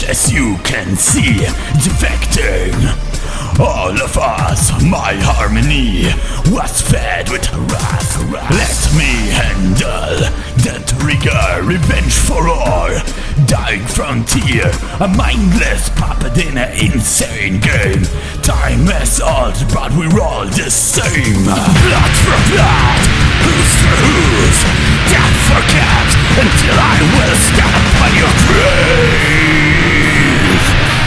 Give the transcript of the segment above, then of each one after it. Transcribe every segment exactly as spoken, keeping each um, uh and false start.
as you can see, defecting. All of us, my harmony was fed with wrath. Let me handle that trigger, revenge for all. Dying frontier, a mindless puppet in an insane game. Time has old, but we're all the same. Blood for blood, who's for who's, death for cat, until I will stand upon your grave.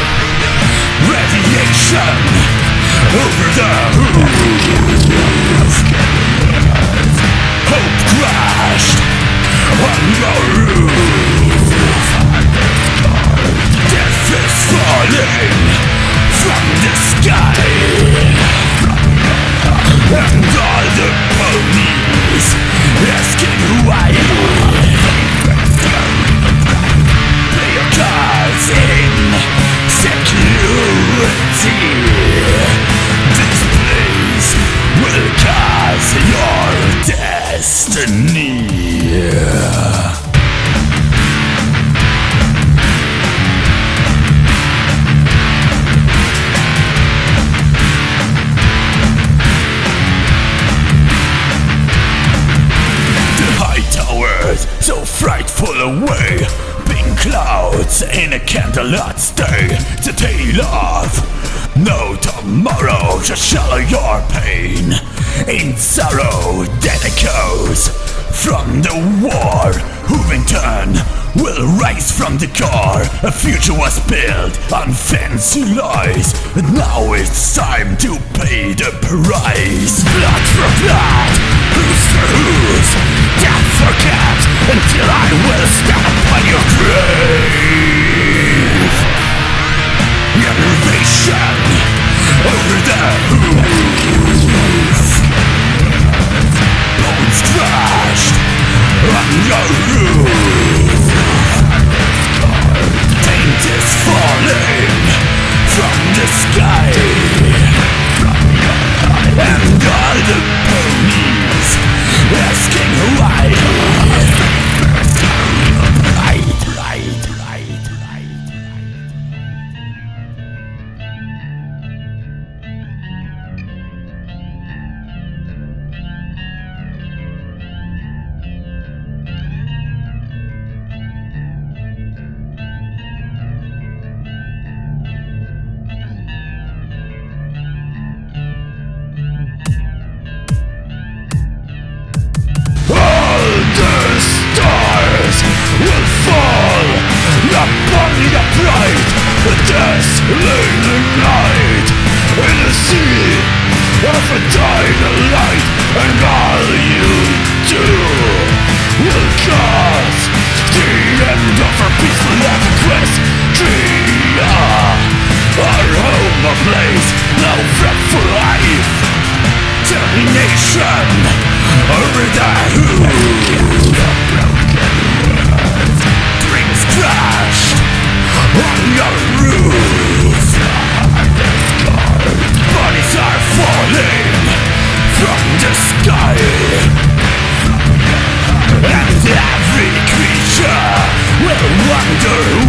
Radiation over the roof. Hope crashed on your roof. Death is falling from the sky, and all the ponies asking why. Play your cards in security. This place will cause your destiny. The high towers, so frightful away, pink clouds in a candlelight stay. The tale of no tomorrow shall shallow your pain. In sorrow that echoes from the war, who in turn will rise from the core. A future was built on fancy lies, and now it's time to pay the price. Blood for blood, who's for who's, death for cat, until I will stand upon your grave. Innovation over the roof. Bones crashed on your roof. Paint is falling from the sky, and all the ponies asking why. Right, right, right, right. Will fall upon your pride, a desolating night in a sea of a dying light, and all you do will cause the end of our peaceful life quest. Our home a place, no threat for life. Termination over the who. Dreams crashed on your roof. Bodies are falling from the sky, and every creature will wonder